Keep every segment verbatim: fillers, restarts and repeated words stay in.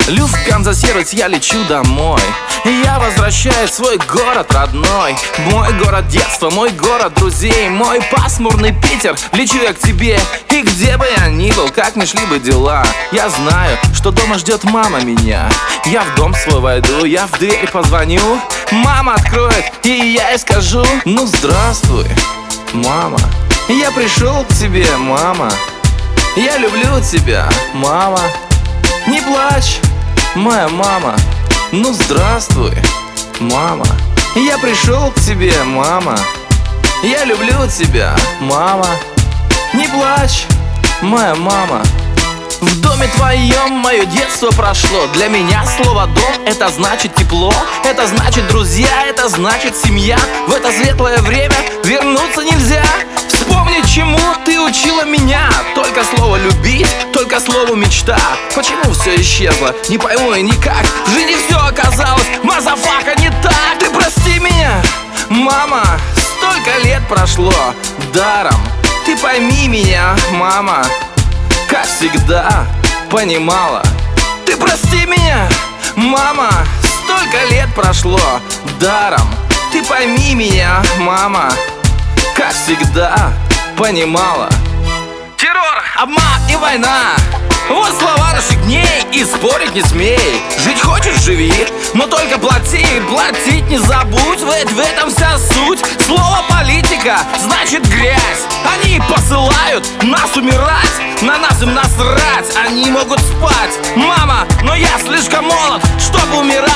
Люфтганза-сервис, я лечу домой. Я возвращаюсь в свой город родной. Мой город детства, мой город друзей, мой пасмурный Питер. Лечу я к тебе, и где бы я ни был, как ни шли бы дела, я знаю, что дома ждет мама меня. Я в дом свой войду, я в дверь позвоню. Мама откроет, и я ей скажу: ну здравствуй, мама. Я пришел к тебе, мама. Я люблю тебя, мама. Не плачь, моя мама. Ну здравствуй, мама. Я пришел к тебе, мама. Я люблю тебя, мама. Не плачь, моя мама. В доме твоем мое детство прошло. Для меня слово «дом» — это значит тепло, это значит друзья, это значит семья. В это светлое время вернуться нельзя. Вспомни, чему ты учила меня. Только слово «любить», только слово «мечта». Почему все исчезло? Не пойму и никак. В жизни все оказалось, мазафака, не так. Ты прости меня, мама. Столько лет прошло даром. Ты пойми меня, мама. Как всегда понимала. Ты прости меня, мама. Столько лет прошло даром. Ты пойми меня, мама. Как всегда понимала. Террор, обман и война — вот слова наших дней, и спорить не смей. Жить хочешь — живи, но только плати. Платить не забудь, ведь в этом вся суть. Слово «политика» значит грязь. Они посылают нас умирать, на нас им насрать. Они могут спать, мама, но я слишком молод, чтобы умирать.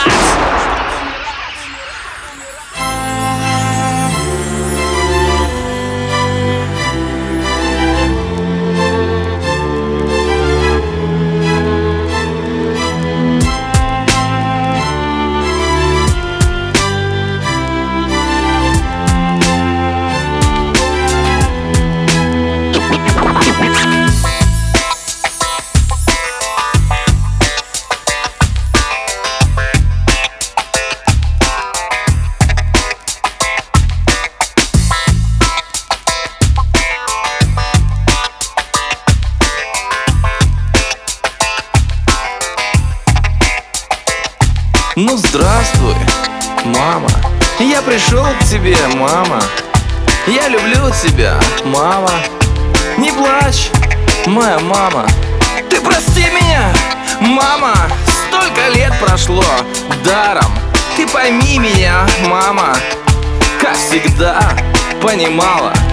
Ну здравствуй, мама. Я пришел к тебе, мама. Я люблю тебя, мама. Не плачь, моя мама. Ты прости меня, мама. Столько лет прошло даром. Ты пойми меня, мама. Как всегда понимала.